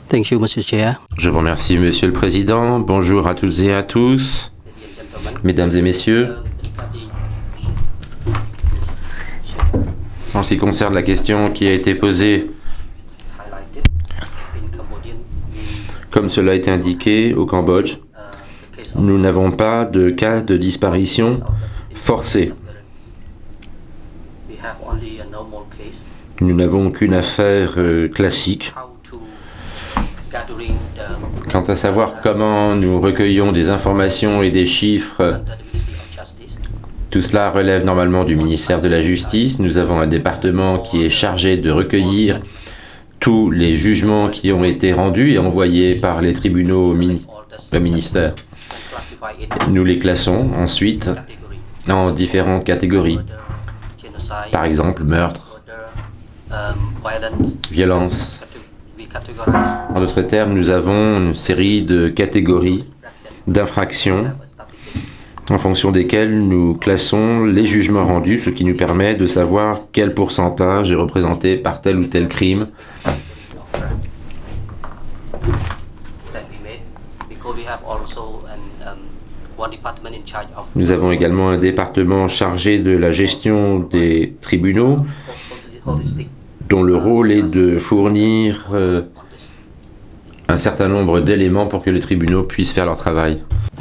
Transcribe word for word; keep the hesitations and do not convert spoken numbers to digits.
Thank you, Monsieur Chair. Je vous remercie, Monsieur le Président. Bonjour à toutes et à tous, mesdames et messieurs. En ce qui concerne la question qui a été posée, comme cela a été indiqué au Cambodge, nous n'avons pas de cas de disparition forcée. Nous n'avons qu'une affaire euh, classique. Quant à savoir comment nous recueillons des informations et des chiffres, tout cela relève normalement du ministère de la Justice. Nous avons un département qui est chargé de recueillir tous les jugements qui ont été rendus et envoyés par les tribunaux au, mini au ministère. Nous les classons ensuite en différentes catégories. Par exemple, meurtre, violence. En d'autres termes, nous avons une série de catégories d'infractions en fonction desquelles nous classons les jugements rendus, ce qui nous permet de savoir quel pourcentage est représenté par tel ou tel crime. Nous avons également un département chargé de la gestion des tribunaux, dont le rôle est de fournir euh, un certain nombre d'éléments pour que les tribunaux puissent faire leur travail.